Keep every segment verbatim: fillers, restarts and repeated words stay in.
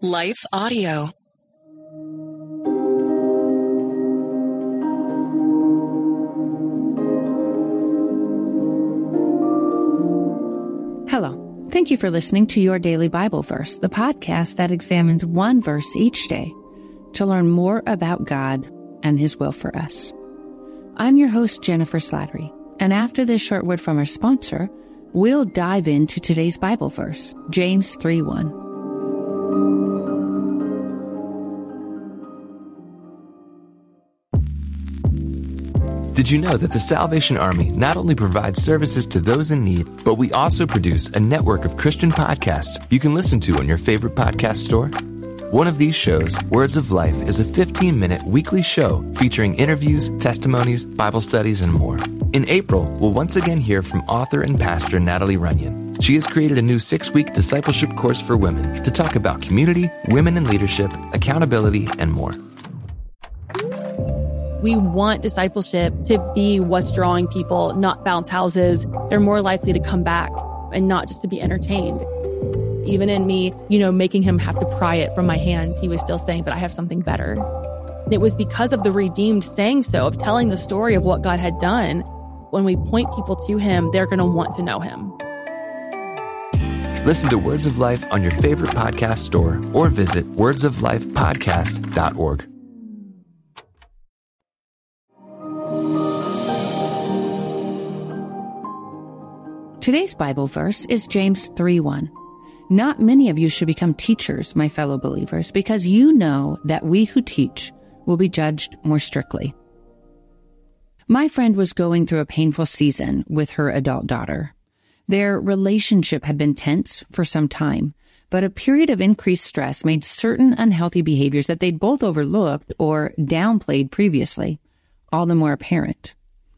Life Audio. Hello. Thank you for listening to Your Daily Bible Verse, the podcast that examines one verse each day to learn more about God and His will for us. I'm your host, Jennifer Slattery, and after this short word from our sponsor, we'll dive into today's Bible verse, James three one. Did you know that the Salvation Army not only provides services to those in need, but we also produce a network of Christian podcasts you can listen to on your favorite podcast store? One of these shows, Words of Life, is a fifteen-minute weekly show featuring interviews, testimonies, Bible studies, and more. In April, we'll once again hear from author and pastor Natalie Runyon. She has created a new six-week discipleship course for women to talk about community, women in leadership, accountability, and more. We want discipleship to be what's drawing people, not bounce houses. They're more likely to come back and not just to be entertained. Even in me, you know, making him have to pry it from my hands, he was still saying, but I have something better. And it was because of the redeemed saying so, of telling the story of what God had done. When we point people to him, they're going to want to know him. Listen to Words of Life on your favorite podcast store or visit words of life podcast dot org. Today's Bible verse is James three one. Not many of you should become teachers, my fellow believers, because you know that we who teach will be judged more strictly. My friend was going through a painful season with her adult daughter. Their relationship had been tense for some time, but a period of increased stress made certain unhealthy behaviors that they'd both overlooked or downplayed previously all the more apparent.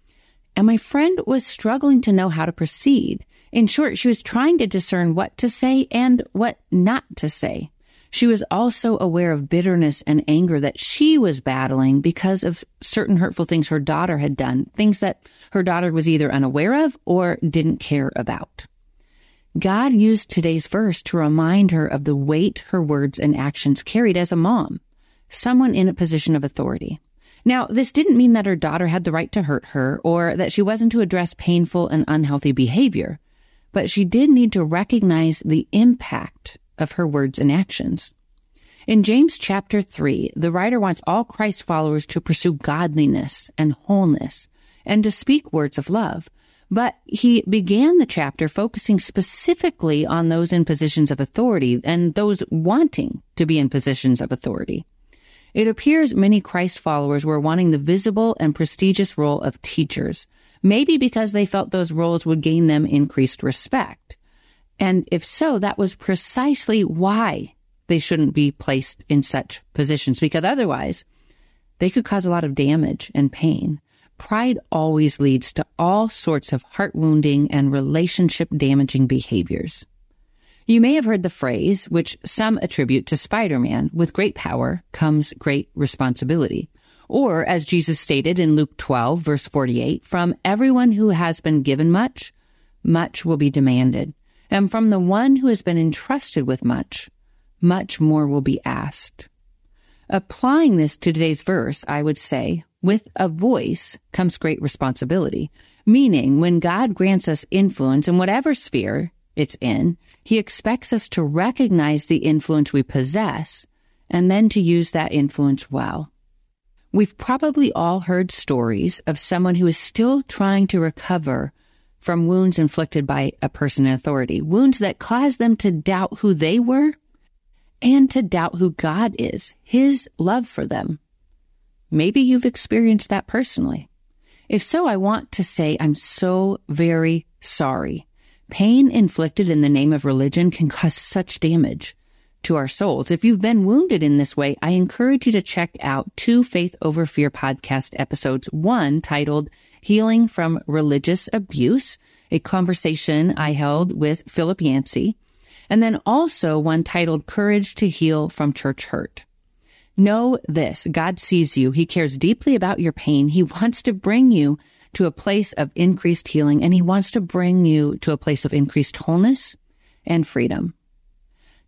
And my friend was struggling to know how to proceed. In short, she was trying to discern what to say and what not to say. She was also aware of bitterness and anger that she was battling because of certain hurtful things her daughter had done, things that her daughter was either unaware of or didn't care about. God used today's verse to remind her of the weight her words and actions carried as a mom, someone in a position of authority. Now, this didn't mean that her daughter had the right to hurt her or that she wasn't to address painful and unhealthy behavior, but she did need to recognize the impact of her words and actions. In James chapter three, the writer wants all Christ followers to pursue godliness and wholeness and to speak words of love, but he began the chapter focusing specifically on those in positions of authority and those wanting to be in positions of authority. It appears many Christ followers were wanting the visible and prestigious role of teachers, maybe because they felt those roles would gain them increased respect. And if so, that was precisely why they shouldn't be placed in such positions, because otherwise they could cause a lot of damage and pain. Pride always leads to all sorts of heart-wounding and relationship-damaging behaviors. You may have heard the phrase, which some attribute to Spider-Man, with great power comes great responsibility. Or, as Jesus stated in Luke twelve, verse forty-eight, from everyone who has been given much, much will be demanded. And from the one who has been entrusted with much, much more will be asked. Applying this to today's verse, I would say, with a voice comes great responsibility, meaning when God grants us influence in whatever sphere it's in, he expects us to recognize the influence we possess and then to use that influence well. We've probably all heard stories of someone who is still trying to recover from wounds inflicted by a person in authority, wounds that cause them to doubt who they were and to doubt who God is, his love for them. Maybe you've experienced that personally. If so, I want to say I'm so very sorry. Pain inflicted in the name of religion can cause such damage to our souls. If you've been wounded in this way, I encourage you to check out two Faith Over Fear podcast episodes, one titled Healing from Religious Abuse, a conversation I held with Philip Yancey, and then also one titled Courage to Heal from Church Hurt. Know this, God sees you. He cares deeply about your pain. He wants to bring you to a place of increased healing, and he wants to bring you to a place of increased wholeness and freedom.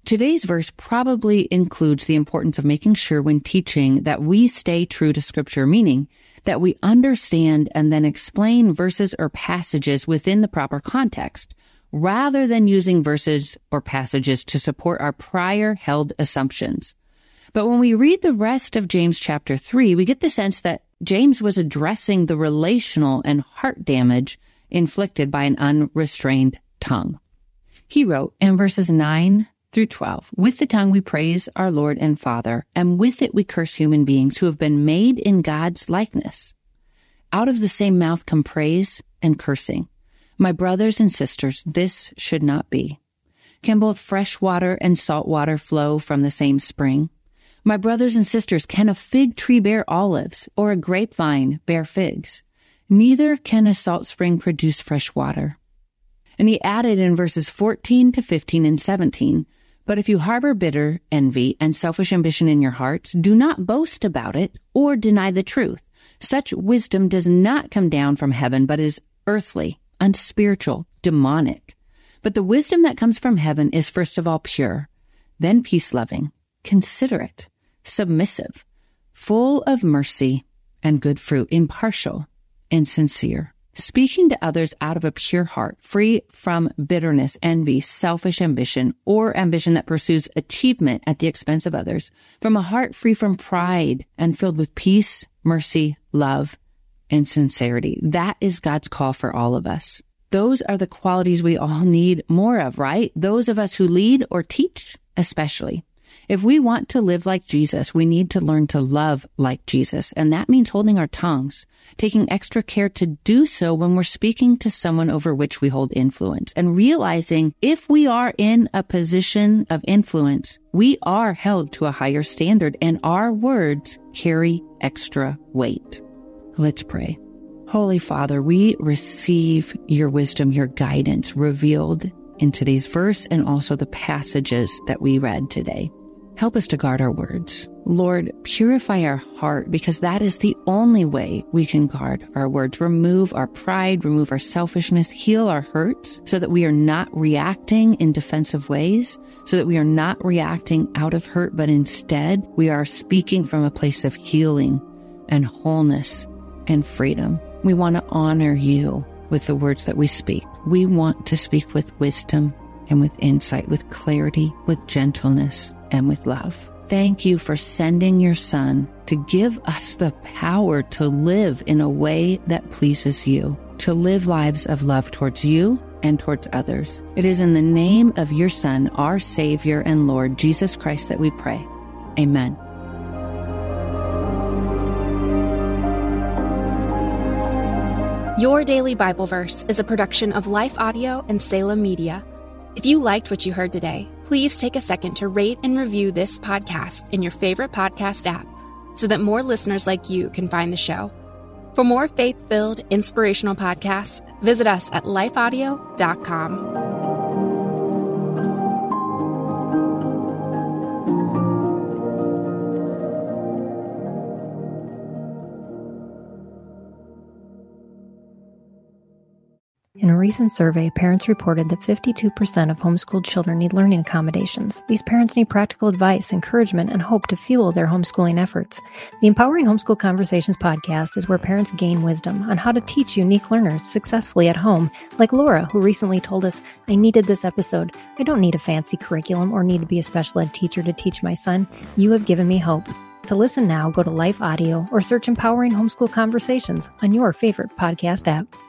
Today's verse probably includes the importance of making sure when teaching that we stay true to Scripture, meaning that we understand and then explain verses or passages within the proper context, rather than using verses or passages to support our prior held assumptions. But when we read the rest of James chapter three, we get the sense that James was addressing the relational and heart damage inflicted by an unrestrained tongue. He wrote in verses nine through twelve, "With the tongue we praise our Lord and Father, and with it we curse human beings who have been made in God's likeness. Out of the same mouth come praise and cursing. My brothers and sisters, this should not be. Can both fresh water and salt water flow from the same spring? My brothers and sisters, can a fig tree bear olives, or a grapevine bear figs? Neither can a salt spring produce fresh water." And he added in verses fourteen to fifteen and seventeen, "But if you harbor bitter envy and selfish ambition in your hearts, do not boast about it or deny the truth. Such wisdom does not come down from heaven, but is earthly, unspiritual, demonic. But the wisdom that comes from heaven is first of all pure, then peace-loving, considerate, submissive, full of mercy and good fruit, impartial and sincere, speaking to others out of a pure heart, free from bitterness, envy, selfish ambition, or ambition that pursues achievement at the expense of others, from a heart free from pride and filled with peace, mercy, love, and sincerity." That is God's call for all of us. Those are the qualities we all need more of, right? Those of us who lead or teach, especially. If we want to live like Jesus, we need to learn to love like Jesus. And that means holding our tongues, taking extra care to do so when we're speaking to someone over which we hold influence, and realizing if we are in a position of influence, we are held to a higher standard and our words carry extra weight. Let's pray. Holy Father, we receive your wisdom, your guidance revealed in today's verse and also the passages that we read today. Help us to guard our words. Lord, purify our heart, because that is the only way we can guard our words. Remove our pride, remove our selfishness, heal our hurts so that we are not reacting in defensive ways, so that we are not reacting out of hurt, but instead we are speaking from a place of healing and wholeness and freedom. We want to honor you with the words that we speak. We want to speak with wisdom and with insight, with clarity, with gentleness, and with love. Thank you for sending your Son to give us the power to live in a way that pleases you, to live lives of love towards you and towards others. It is in the name of your Son, our Savior and Lord, Jesus Christ, that we pray. Amen. Your Daily Bible Verse is a production of Life Audio and Salem Media. If you liked what you heard today, please take a second to rate and review this podcast in your favorite podcast app so that more listeners like you can find the show. For more faith-filled, inspirational podcasts, visit us at life audio dot com. In a recent survey, parents reported that fifty-two percent of homeschooled children need learning accommodations. These parents need practical advice, encouragement, and hope to fuel their homeschooling efforts. The Empowering Homeschool Conversations podcast is where parents gain wisdom on how to teach unique learners successfully at home, like Laura, who recently told us, "I needed this episode. I don't need a fancy curriculum or need to be a special ed teacher to teach my son. You have given me hope." To listen now, go to Life Audio or search Empowering Homeschool Conversations on your favorite podcast app.